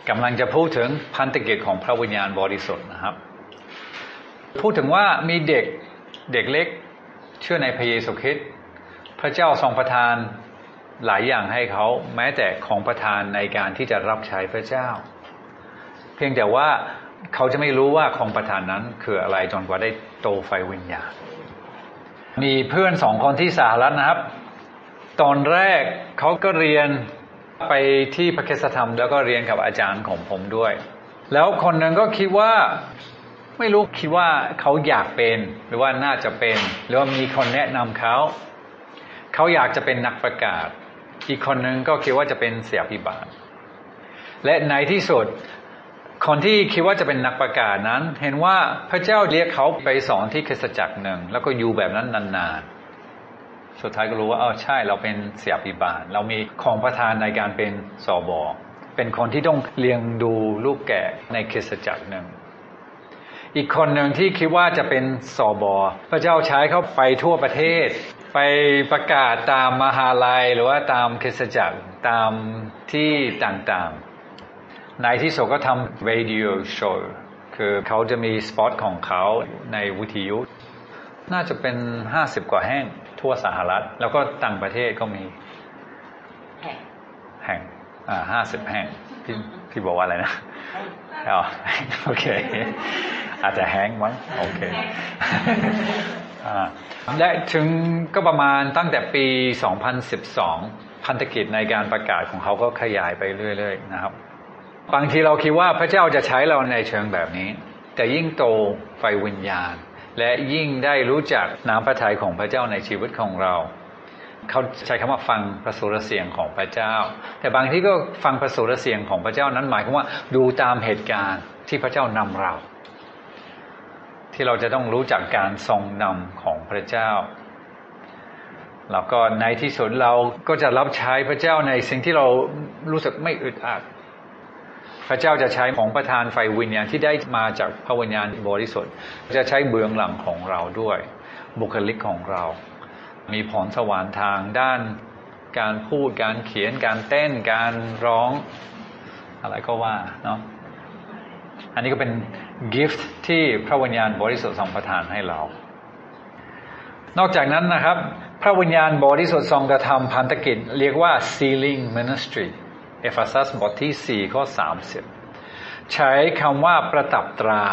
กำลังจะพูดถึงพันธกิจของพระวิญญาณบริสุทธิ์นะครับพูดถึงว่ามีเด็กเล็กเชื่อในพระเยซูคริสต์พระเจ้าทรงประทานหลายอย่างให้เขาแม้แต่ของประทานในการที่จะรับใช้พระเจ้าเพียงแต่ว่าเขาจะไม่รู้ว่าของประทานนั้นคืออะไรจนกว่าได้โตไฟวิญญาณมีเพื่อน2 คนที่สหรัฐนะครับตอนแรกเขาก็เรียนไปที่พระคริสตธรรมแล้วก็เรียนกับอาจารย์ของผมด้วยแล้วคนหนึ่งก็คิดว่าไม่รู้คิดว่าเขาอยากเป็นหรือว่าน่าจะเป็นหรือว่ามีคนแนะนำเขาอยากจะเป็นนักประกาศอีกคนหนึ่งก็คิดว่าจะเป็นศิษยาภิบาลและในที่สุดคนที่คิดว่าจะเป็นนักประกาศนั้นเห็นว่าพระเจ้าเรียกเขาไปสอนที่คริสตจักรหนึ่งแล้วก็อยู่แบบนั้นนานๆสุดท้ายก็รู้ว่าใช่เราเป็นศิษยาภิบาลเรามีของประทานในการเป็นสบเป็นคนที่ต้องเลี้ยงดูลูกแกะในคริสตจักรหนึ่งอีกคนหนึ่งที่คิดว่าจะเป็นสบพระเจ้าใช้เขาไปทั่วประเทศไปประกาศตามมหาลัยหรือว่าตามคริสตจักรตามที่ต่างๆในที่สุดก็ทำ radio show คือเขาจะมีสปอตของเขาในวิทยุน่าจะเป็น50 กว่าแห่งทั่วสหรัฐแล้วก็ต่างประเทศก็มีแห่ง50 แห่งพี่บอกว่าอะไรนะโอเคอาจจะแห้งมั้งโอเคและถึงก็ประมาณตั้งแต่ปี2012พันธกิจในการประกาศของเขาก็ขยายไปเรื่อยๆนะครับบางทีเราคิดว่าพระเจ้าจะใช้เราในเชิงแบบนี้แต่ยิ่งโตไฟวิญญาณและยิ่งได้รู้จักน้ำพระทัยของพระเจ้าในชีวิตของเราเขาใช้คำว่าฟังพระสุรเสียงของพระเจ้าแต่บางที่ก็ฟังพระสุรเสียงของพระเจ้านั้นหมายความว่าดูตามเหตุการณ์ที่พระเจ้านำเราที่เราจะต้องรู้จักการทรงนำของพระเจ้าแล้วก็ในที่สุดเราก็จะรับใช้พระเจ้าในสิ่งที่เรารู้สึกไม่อึดอัดพระเจ้าจะใช้ของประทานไฟวิญญาณที่ได้มาจากพระวิญญาณบริสุทธิ์จะใช้เบื้องหลังของเราด้วยบุคลิกของเรามีพรสวรรค์ทางด้านการพูดการเขียนการเต้นการร้องอะไรก็ว่าเนาะอันนี้ก็เป็นกิฟต์ที่พระวิญญาณบริสุทธิ์ทรงประทานให้เรานอกจากนั้นนะครับพระวิญญาณบริสุทธิ์ทรงกระทำพันธกิจเรียกว่า sealing ministry เอเฟซัสบทที่4 ข้อ 30ใช้คำว่าประทับตรา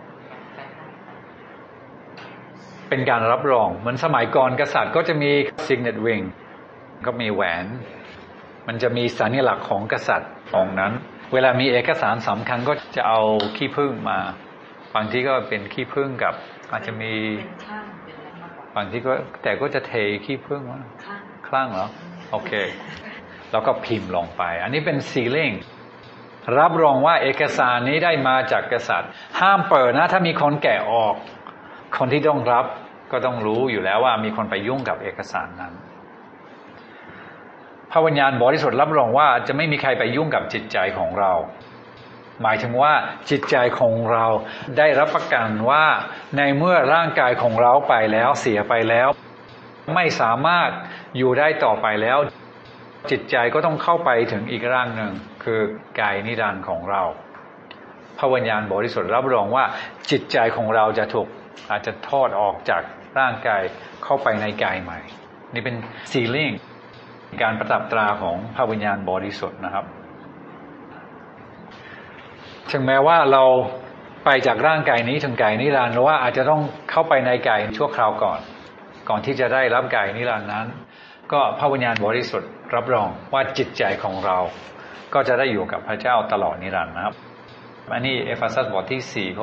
เป็นการรับรองเหมือนสมัยก่อนกษัตริย์ก็จะมี signet ring ก็มีแหวนมันจะมีสัญลักษณ์ของกษัตริย์องค์นั้นเวลามีเอกสารสำคัญก็จะเอาขี้ผึ้งมาบางทีก็เป็นขี้ผึ้งกับอาจจะมีบางทีก็แต่ก็จะเทขี้ผึ้งว่าคลั่งเหรอโอเคแล้วก็พิมพ์ลงไปอันนี้เป็น sealing รับรองว่าเอกสารนี้ได้มาจากกษัตริย์ห้ามเปิดนะถ้ามีคนแกะออกคนที่ต้องรับก็ต้องรู้อยู่แล้วว่ามีคนไปยุ่งกับเอกสารนั้นพระวิญญาณบริสุทธิ์รับรองว่าจะไม่มีใครไปยุ่งกับจิตใจของเราหมายถึงว่าจิตใจของเราได้รับประกันว่าในเมื่อร่างกายของเราไปแล้วเสียไปแล้วไม่สามารถอยู่ได้ต่อไปแล้วจิตใจก็ต้องเข้าไปถึงอีกร่างหนึ่งคือกายนิรันดร์ของเราพระวิญญาณบริสุทธิ์รับรองว่าจิตใจของเราจะถูกอาจจะทอดออกจากร่างกายเข้าไปในกายใหม่นี่เป็น sealing การประทับตราของพระวิญญาณบริสุทธิ์นะครับถึงแม้ว่าเราไปจากร่างกายนี้ถึงกายนิรันดร์หรือว่าอาจจะต้องเข้าไปในกายชั่วคราวก่อนที่จะได้รับกายนิรันดร์นั้นก็พระวิญญาณบริสุทธิ์รับรองว่าจิตใจของเราก็จะได้อยู่กับพระเจ้าตลอดนิรันดร์นะครับอันนี้เอเฟซัสบทที่4 ข้อ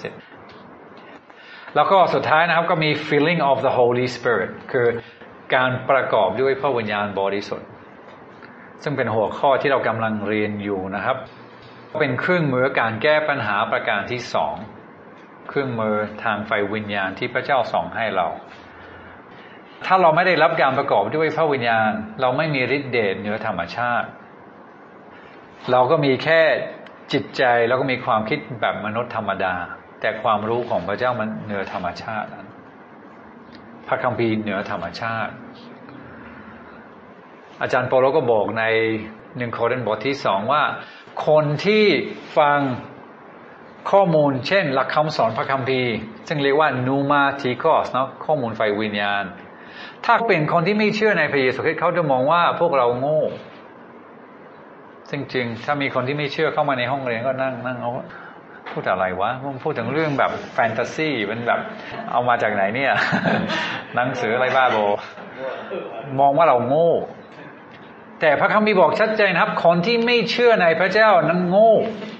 30แล้วก็สุดท้ายนะครับก็มี filling of the Holy Spirit คือการประกอบด้วยพระวิญญาณบริสุทธิ์ซึ่งเป็นหัวข้อที่เรากำลังเรียนอยู่นะครับเป็นเครื่องมือการแก้ปัญหาประการที่2เครื่องมือทางไฟวิญญาณที่พระเจ้าส่งให้เราถ้าเราไม่ได้รับการประกอบด้วยพระวิญญาณเราไม่มีฤทธิ์เดชเหนือธรรมชาติเราก็มีแค่จิตใจแล้วก็มีความคิดแบบมนุษย์ธรรมดาแต่ความรู้ของพระเจ้ามันเหนือธรรมชาติพระคัมภีร์เหนือธรรมชาติอาจารย์เปาโลก็บอกใน1 โครินธ์บทที่2ว่าคนที่ฟังข้อมูลเช่นหลักคำสอนพระคัมภีร์ซึ่งเรียกว่านูมาทิคอสเนาะข้อมูลฝ่ายวิญญาณถ้าเป็นคนที่ไม่เชื่อในพระเยซูคริสต์เขาจะมองว่าพวกเราโง่จริงๆถ้ามีคนที่ไม่เชื่อเข้ามาในห้องเรียนก็นั่งเอาพูดอะไรวะมันพูดถึงเรื่องแบบแฟนตาซีเป็นแบบเอามาจากไหนเนี่ย หนังสืออะไรบ้าบอมองว่าเราโง่แต่พระคัมภีร์บอกชัดเจนครับคนที่ไม่เชื่อในพระเจ้านั้นโง่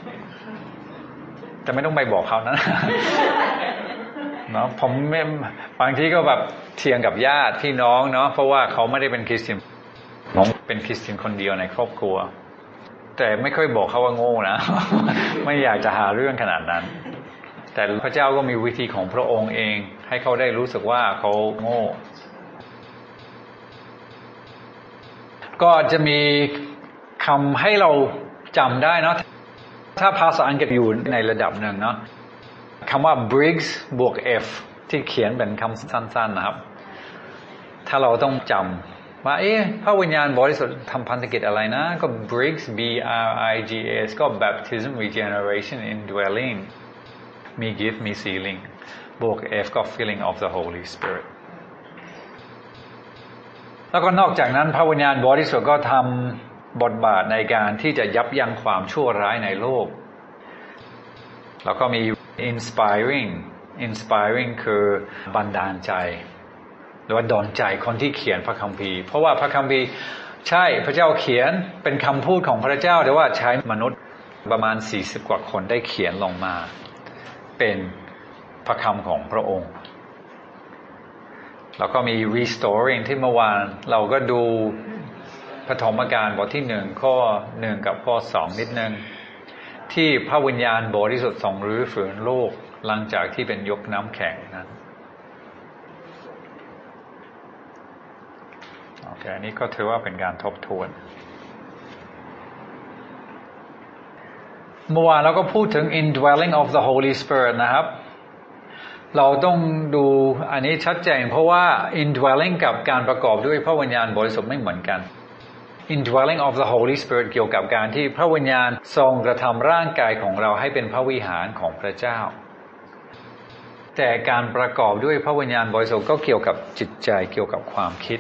แต่ไม่ต้องไปบอกเขานะ เนาะผมบางทีก็แบบเถียงกับญาติพี่น้องเนาะเพราะว่าเขาไม่ได้เป็นคริสเตียนผมเป็นคริสเตียนคนเดียวในครอบครัวแต่ไม่ค่อยบอกเขาว่าโง่นะ ไม่อยากจะหาเรื่องขนาดนั้นแต่พระเจ้าก็มีวิธีของพระองค์เองให้เขาได้รู้สึกว่าเขาโง่ก็จะมีคำให้เราจำได้เนาะถ้าภาษาอังกฤษอยู่ในระดับหนึ่งเนาะคำว่า Briggs บวก F ที่เขียนเป็นคำสั้นๆนะครับถ้าเราต้องจำว่าพระวิญญาณบริสุทธิ์ทำพันธกิจอะไรนะก็ Briggs B R I G S ก็ Baptism Regeneration Indwelling มี Gift มี Sealing บวก F ก็ Filling of the Holy Spirit แล้วก็นอกจากนั้นพระวิญญาณบริสุทธิ์ก็ทำบทบาทในการที่จะยับยั้งความชั่วร้ายในโลกแล้วก็มี inspiring คือบันดาลใจหรือว่าดลใจคนที่เขียนพระคัมภีร์เพราะว่าพระคัมภีร์ใช่พระเจ้าเขียนเป็นคำพูดของพระเจ้าแต่ว่าใช้มนุษย์ประมาณ40กว่าคนได้เขียนลงมาเป็นพระคำของพระองค์แล้วก็มี restoring ที่เมื่อวานเราก็ดูปฐมกาลบทที่1ข้อ1กับข้อ2นิดนึงที่พระวิญญาณบริสุทธิ์ทรงรื้อฟื้นโลกหลังจากที่เป็นยกน้ำแข็งนั้นโอเคอันนี้ก็ถือว่าเป็นการทบทวนเมื่อวานเราก็พูดถึง indwelling of the Holy Spirit นะครับเราต้องดูอันนี้ชัดเจนเพราะว่า indwelling กับการประกอบด้วยพระวิญญาณบริสุทธิ์ไม่เหมือนกัน indwelling of the Holy Spirit เกี่ยวกับการที่พระวิญญาณทรงกระทำร่างกายของเราให้เป็นพระวิหารของพระเจ้าแต่การประกอบด้วยพระวิญญาณบริสุทธิ์ก็เกี่ยวกับจิตใจเกี่ยวกับความคิด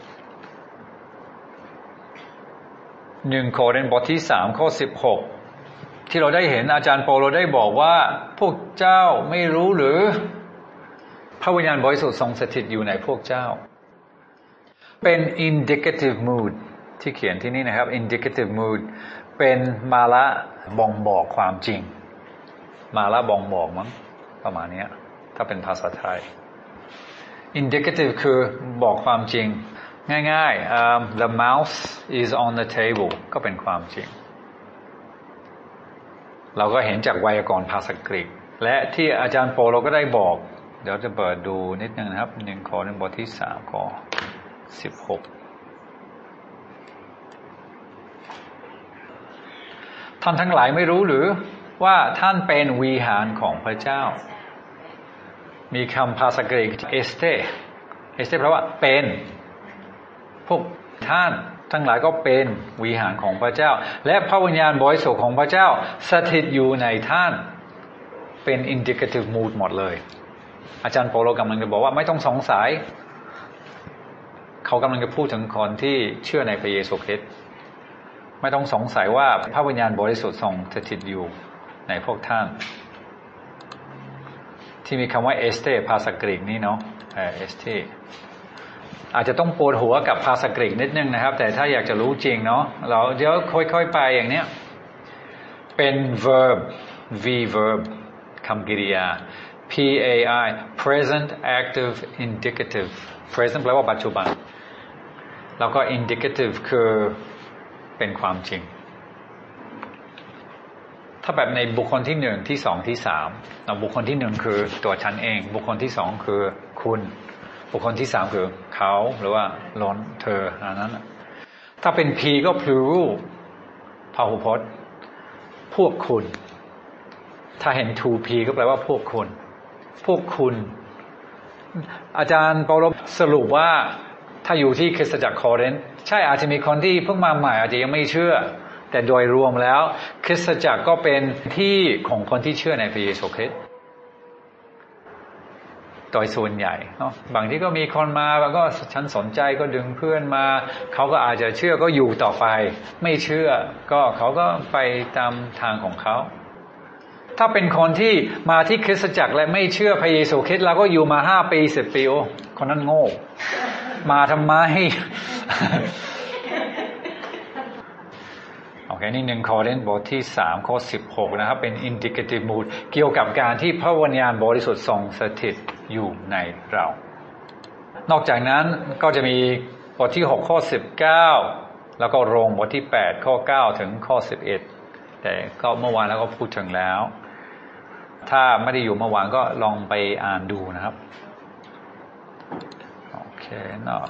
1 โครินธ์บทที่3ข้อ16ที่เราได้เห็นอาจารย์เปาโลได้บอกว่าพวกเจ้าไม่รู้หรือพระวิญญาณบริสุทธิ์ทรงสถิตอยู่ในพวกเจ้าเป็น indicative mood ที่เขียนที่นี่นะครับ indicative mood เป็นมาละบ่งบอกความจริงมาละบ่งบอกมั้งประมาณนี้ถ้าเป็นภาษาไทย indicative คือบอกความจริงง่ายๆ the mouse is on the table ก็เป็นความจริงเราก็เห็นจากไวยากรณ์ภาษากรีกและที่อาจารย์โปโลก็ได้บอกเดี๋ยวจะเปิดดูนิดนึงนะครับ1 โครินธ์บทที่3ข้อ16ท่านทั้งหลายไม่รู้หรือว่าท่านเป็นวิหารของพระเจ้ามีคำภาษากรีกเอสเตแปลว่าเป็นพวกท่านทั้งหลายก็เป็นวิหารของพระเจ้าและพระวิญญาณบริสุทธิ์ของพระเจ้าสถิตอยู่ในท่านเป็น indicative mood หมดเลยอาจารย์โปโลกำลังจะบอกว่าไม่ต้องสงสัยเขากำลังจะพูดถึงคนที่เชื่อในพระเยซูคริสต์ไม่ต้องสงสัยว่าพระวิญญาณบริสุทธิ์ทรงสถิตอยู่ในพวกท่านที่มีคำว่าเอสเตภาษากรีกนี่เนาะเอสเตอาจจะต้องปวดหัวกับภาษากรีกนิดนึงนะครับแต่ถ้าอยากจะรู้จริงเนาะเราเดี๋ยวค่อยๆไปอย่างเนี้ยเป็น verb verb คำกริยา PAI present active indicative present แปลว่าปัจจุบันแล้วก็ indicative คือเป็นความจริงถ้าแบบในบุคคลที่1ที่2ที่3เราบุคคลที่1คือตัวฉันเองบุคคลที่2คือคุณบุคคลที่3คือเขาหรือว่าล้นเธออันนั้นถ้าเป็น P ก็ plural พหูพจน์พวกคุณถ้าเห็น 2P ก็แปลว่าพวกคุณอาจารย์เปาโลสรุปว่าถ้าอยู่ที่คริสตจักรโครินธ์ใช่อาจจะมีคนที่เพิ่งมาใหม่อาจจะยังไม่เชื่อแต่โดยรวมแล้วคริสตจักรก็เป็นที่ของคนที่เชื่อในพระเยซูคริสต์โดยส่วนใหญ่เนาะบางทีก็มีคนมาแล้วก็ฉันสนใจก็ดึงเพื่อนมาเขาก็อาจจะเชื่อก็อยู่ต่อไปไม่เชื่อก็เขาก็ไปตามทางของเขาถ้าเป็นคนที่มาที่คริสตจักรและไม่เชื่อพระเยซูคริสต์แล้วก็อยู่มา5 ปี 10 ปีโอ้คนนั้นโง่มาทำไม โอเคนี่1 โครินธ์บทที่3 ข้อ 16นะครับเป็น indicative mood เกี่ยวกับการที่พระวิญญาณบริสุทธิ์ทรงสถิตอยู่ในเรานอกจากนั้นก็จะมีบทที่6 ข้อ 19แล้วก็โรมบทที่8 ข้อ 9ถึงข้อ 11แต่ก็เมื่อวานแล้วก็พูดถึงแล้วถ้าไม่ได้อยู่เมื่อวานก็ลองไปอ่านดูนะครับโอเคเนาะ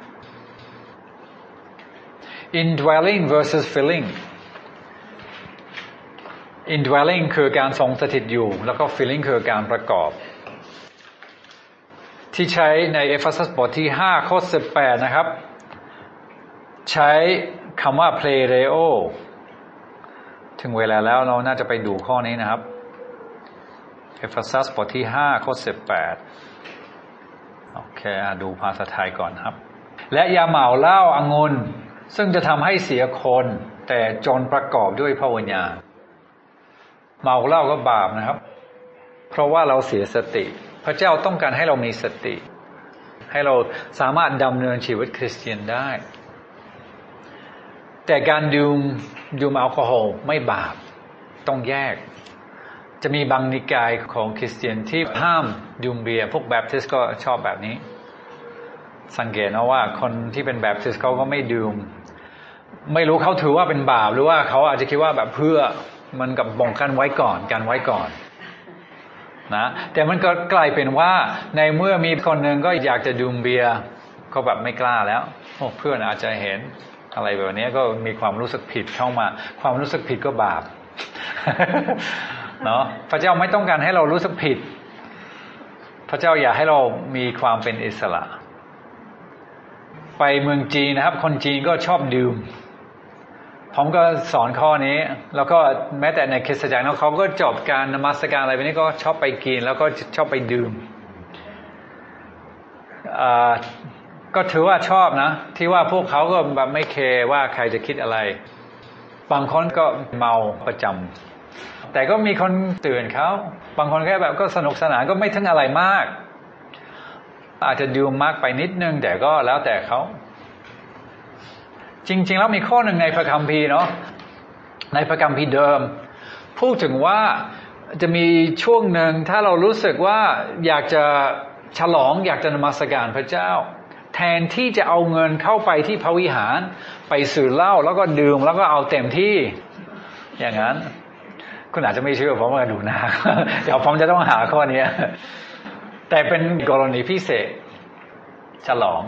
indwelling versus filling indwelling คือการทรงสถิตอยู่แล้วก็ filling คือการประกอบที่ใช้ในเอเฟซัสบทที่5 ข้อ 18นะครับใช้คำว่า plereo ถึงเวลาแล้วเราน่าจะไปดูข้อนี้นะครับเอเฟซัสบทที่5 ข้อ 18โอเคดูภาษาไทยก่อนครับและอย่าเหมาเหล้าองุ่นซึ่งจะทำให้เสียคนแต่จนประกอบด้วยพระวิญญาณเมาเหล้าก็บาปนะครับเพราะว่าเราเสียสติพระเจ้าต้องการให้เรามีสติให้เราสามารถดำเนินชีวิตคริสเตียนได้แต่การดื่มแอลกอฮอล์ไม่บาปต้องแยกจะมีบางนิกายของคริสเตียนที่ห้ามดื่มเบียร์พวกแบปทิสต์ก็ชอบแบบนี้สังเกตนะว่าคนที่เป็นแบปทิสต์เขาก็ไม่ดื่มไม่รู้เขาถือว่าเป็นบาปหรือว่าเขาอาจจะคิดว่าแบบเพื่อมันกับบ่งกันไว้ก่อนนะแต่มันก็กลายเป็นว่าในเมื่อมีคนหนึ่งก็อยากจะดื่มเบียร์เขาแบบไม่กล้าแล้วเพื่อนอาจจะเห็นอะไรแบบนี้ก็มีความรู้สึกผิดเข้ามาความรู้สึกผิดก็บาป เนาะพระเจ้าไม่ต้องการให้เรารู้สึกผิดพระเจ้าอยากให้เรามีความเป็นอิสระไปเมืองจีนนะครับคนจีนก็ชอบดื่มผมก็สอนข้อนี้แล้วก็แม้แต่ในคริสตจักรเขาก็จบการนมัสการอะไรแบบนี้ก็ชอบไปกินแล้วก็ชอบไปดื่มก็ถือว่าชอบนะที่ว่าพวกเขาก็แบบไม่แคร์ว่าใครจะคิดอะไรบางคนก็เมาประจำแต่ก็มีคนเตือนเขาบางคนแค่แบบก็สนุกสนานก็ไม่ถึงอะไรมากอาจจะดื่มมากไปนิดนึงแต่ก็แล้วแต่เขาจริงๆแล้วมีข้อหนึ่งในพระคัมภีร์เนาะในพระคัมภีร์เดิมพูดถึงว่าจะมีช่วงหนึ่งถ้าเรารู้สึกว่าอยากจะฉลองอยากจะนมัสการพระเจ้าแทนที่จะเอาเงินเข้าไปที่พระวิหารไปซื้อเหล้าแล้วก็ดื่มแล้วก็เอาเต็มที่อย่างนั้นคุณอาจจะไม่เชื่อผมว่าดูหน้าเดี๋ยวผมจะต้องหาข้อนี้แต่เป็นกรณีพิเศษฉลอง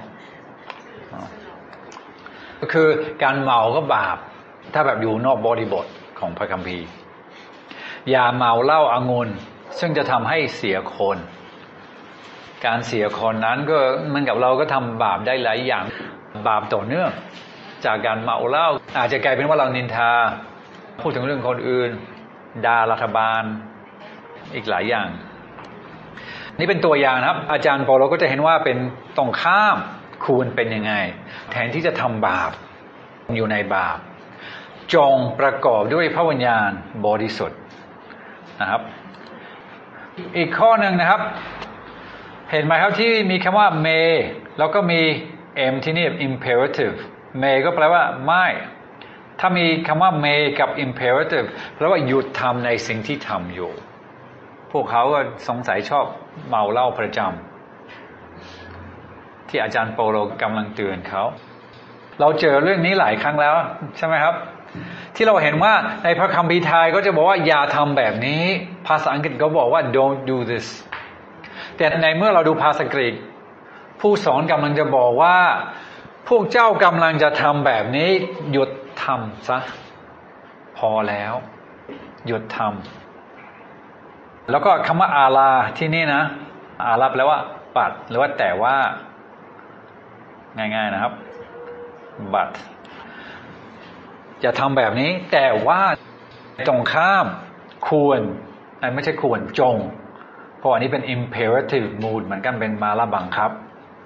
ก็คือการเมาก็บาปถ้าแบบอยู่นอกบริบทของพระคัมภีร์อย่าเมาเหล้าองุ่นซึ่งจะทำให้เสียคนการเสียคนนั้นก็มันกับเราก็ทำบาปได้หลายอย่างบาปต่อเนื่องจากการเมาเหล้าอาจจะกลายเป็นว่าเรานินทาพูดถึงเรื่องคนอื่นด่ารัฐบาลอีกหลายอย่างนี่เป็นตัวอย่างนะครับอาจารย์เปาโลก็จะเห็นว่าเป็นตรงข้ามควรเป็นยังไงแทนที่จะทำบาปอยู่ในบาปจงประกอบด้วยพระวิญญาณบริสุทธิ์นะครับอีกข้อหนึ่งนะครับเห็นไหมครับที่มีคำว่า may แล้วก็มี m ที่นี่ imperative may ก็แปลว่าไม่ถ้ามีคำว่า may กับ imperative แปลว่าหยุดทำในสิ่งที่ทำอยู่พวกเขาก็สงสัยชอบเมาเหล้าประจำที่อาจารย์เปาโลกำลังเตือนเขาเราเจอเรื่องนี้หลายครั้งแล้วใช่ไหมครับที่เราเห็นว่าในพระคัมภีร์ไทยก็จะบอกว่าอย่าทำแบบนี้ภาษาอังกฤษก็บอกว่า don't do this แต่ในเมื่อเราดูภาษากรีกผู้สอนกำลังจะบอกว่าพวกเจ้ากำลังจะทำแบบนี้หยุดทำซะพอแล้วหยุดทำแล้วก็คำว่าอาลาที่นี่นะอาลาแปลว่าปัดหรือว่าแต่ว่าง่ายๆนะครับbut จะทำแบบนี้แต่ว่าตรงข้ามควรไม่ใช่ควรจงเพราะอันนี้เป็น imperative mood เหมือนกันเป็นมาละบังคับ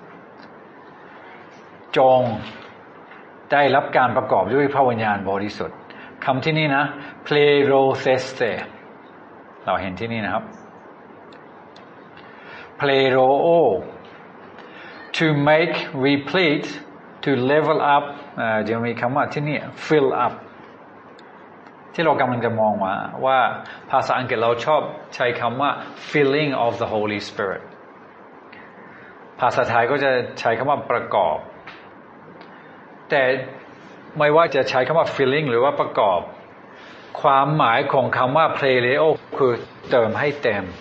จงได้รับการประกอบด้วยพระวิญญาณบริสุทธิ์คำที่นี่นะ pleroseste เราเห็นที่นี่นะครับ pleroo to make replete to level up จะมีคำว่าที่นี่ fill up ที่เรากำลังจะมองว่าภาษาอังกฤษเราชอบใช้คำว่า filling of the Holy Spirit ภาษาไทยก็จะใช้คำว่าประกอบแต่ไม่ว่าจะใช้คำว่า filling หรือว่าประกอบความหมายของคำว่า plereo คือเติมให้เต็ม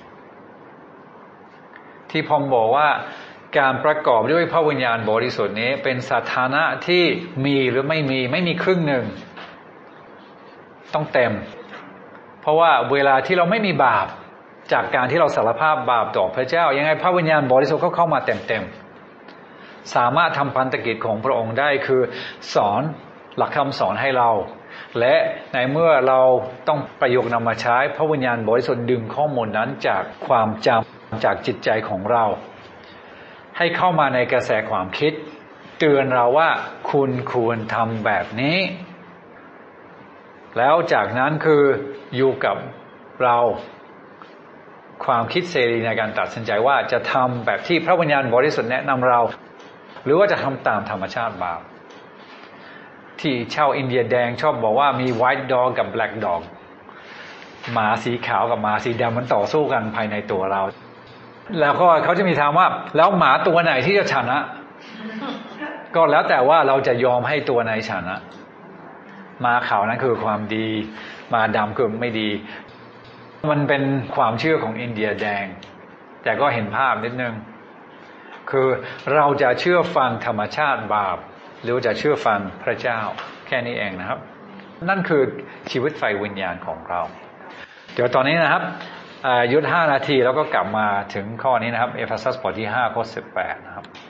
ที่ผมบอกว่าการประกอบด้วยพระวิญญาณบริสุทธิ์นี้เป็นสถานะที่มีหรือไม่มีครึ่งหนึ่งต้องเต็มเพราะว่าเวลาที่เราไม่มีบาปจากการที่เราสารภาพบาปต่อพระเจ้ายังไงพระวิญญาณบริสุทธิ์เข้ามาเต็มสามารถทำพันธกิจของพระองค์ได้คือสอนหลักคำสอนให้เราและในเมื่อเราต้องประโยคนำมาใช้พระวิญญาณบริสุทธิ์ดึงข้อมูลนั้นจากความจำจากจิตใจของเราให้เข้ามาในกระแสความคิดเตือนเราว่าคุณควรทำแบบนี้แล้วจากนั้นคืออยู่กับเราความคิดเสรีในการตัดสินใจว่าจะทำแบบที่พระวิญญาณบริสุทธิ์แนะนำเราหรือว่าจะทำตามธรรมชาติบาปที่ชาวอินเดียแดงชอบบอกว่ามี white dog กับ black dog หมาสีขาวกับหมาสีดำมันต่อสู้กันภายในตัวเราแล้วก็เขาจะมีถามว่าแล้วหมาตัวไหนที่จะชนะก็แล้วแต่ว่าเราจะยอมให้ตัวไหนชนะหมาขาวนั้นคือความดีหมาดำคือไม่ดีมันเป็นความเชื่อของอินเดียแดงแต่ก็เห็นภาพนิดนึงคือเราจะเชื่อฟังธรรมชาติบาปหรือจะเชื่อฟังพระเจ้าแค่นี้เองนะครับนั่นคือชีวิตไฟวิญญาณของเราเดี๋ยวตอนนี้นะครับหยุด5 นาทีแล้วก็กลับมาถึงข้อนี้นะครับเอเฟซัสบทที่5ข้อ18นะครับ